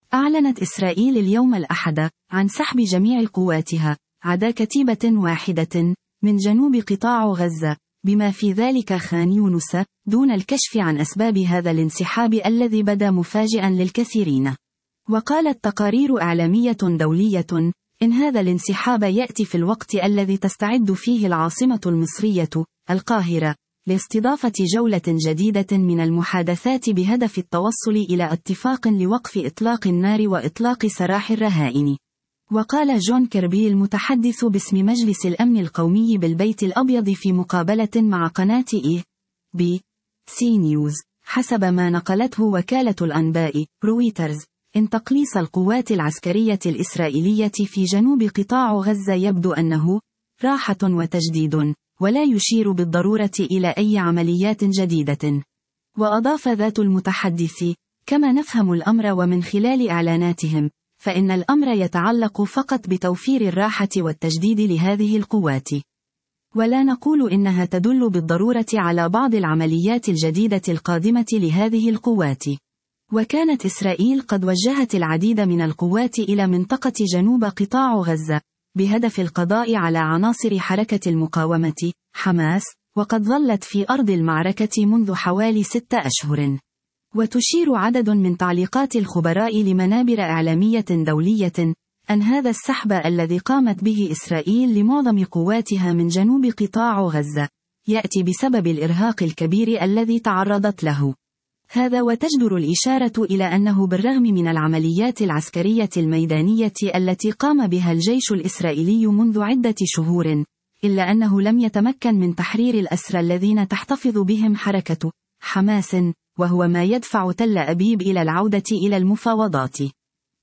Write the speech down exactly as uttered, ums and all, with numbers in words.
أعلنت إسرائيل اليوم الأحد عن سحب جميع قواتها عدا كتيبة واحدة من جنوب قطاع غزة، بما في ذلك خان يونس، دون الكشف عن أسباب هذا الانسحاب الذي بدا مفاجئا للكثيرين. وقالت تقارير إعلامية دولية إن هذا الانسحاب يأتي في الوقت الذي تستعد فيه العاصمة المصرية القاهرة لاستضافة جولة جديدة من المحادثات بهدف التوصل إلى اتفاق لوقف إطلاق النار وإطلاق سراح الرهائن. وقال جون كيربي المتحدث باسم مجلس الأمن القومي بالبيت الأبيض في مقابلة مع قناة إيه بي سي نيوز حسب ما نقلته وكالة الأنباء رويترز، إن تقليص القوات العسكرية الإسرائيلية في جنوب قطاع غزة يبدو أنه راحة وتجديد، ولا يشير بالضرورة إلى أي عمليات جديدة. وأضاف ذات المتحدث: كما نفهم الأمر ومن خلال إعلاناتهم، فإن الأمر يتعلق فقط بتوفير الراحة والتجديد لهذه القوات، ولا نقول إنها تدل بالضرورة على بعض العمليات الجديدة القادمة لهذه القوات. وكانت إسرائيل قد وجهت العديد من القوات إلى منطقة جنوب قطاع غزة بهدف القضاء على عناصر حركة المقاومة حماس، وقد ظلت في أرض المعركة منذ حوالي ستة أشهر. وتشير عدد من تعليقات الخبراء لمنابر إعلامية دولية أن هذا السحب الذي قامت به إسرائيل لمعظم قواتها من جنوب قطاع غزة يأتي بسبب الإرهاق الكبير الذي تعرضت له. هذا وتجدر الإشارة إلى أنه بالرغم من العمليات العسكرية الميدانية التي قام بها الجيش الإسرائيلي منذ عدة شهور، إلا أنه لم يتمكن من تحرير الأسرى الذين تحتفظ بهم حركة حماس، وهو ما يدفع تل أبيب إلى العودة إلى المفاوضات.